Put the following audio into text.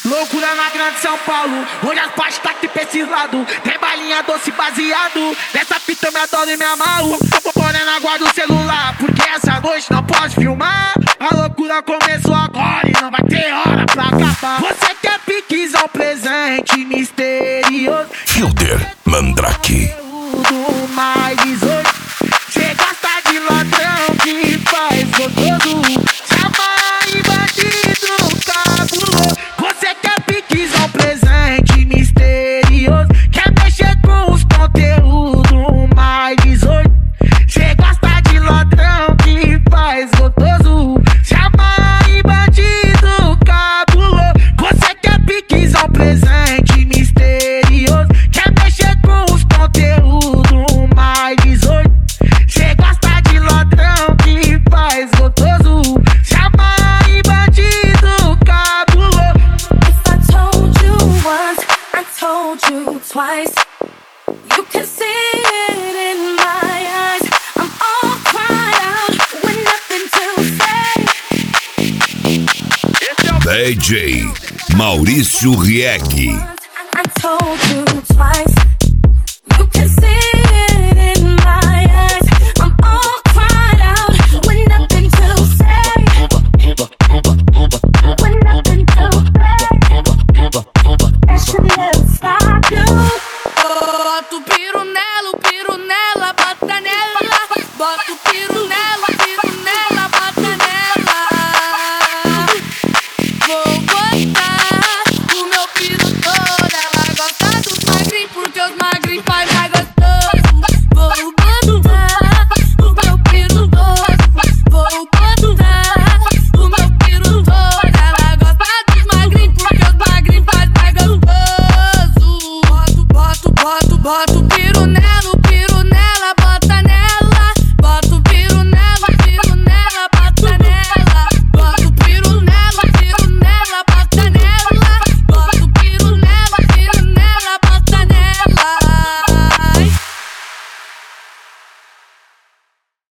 Loucura na grande São Paulo, hoje as partes tá aqui pra esse lado. Tem balinha doce baseado, nessa fita eu me adoro e me amarro. Morena, guarda o celular, porque essa noite não posso filmar. A loucura começou agora e não vai ter hora pra acabar. Você quer piquizar um presente misterioso, Hilder Mandrake. do mais 18. Cê gosta de ladrão que faz gostoso, chama e bandido cabuloso. Você quer piquizar um presente misterioso, quer mexer com os conteúdos mais 18. Cê gosta de ladrão que faz gostoso, chama e bandido cabuloso. Você quer piquizar um presente misterioso, quer mexer com os conteúdos mais 18. Cê gosta de ladrão que faz gostoso, chama e bandido cabuloso. If I told you once, I told you twice. You can see it in my eyes. I'm all cried out with nothing to say. DJ Maurício Rieg. I told you twice.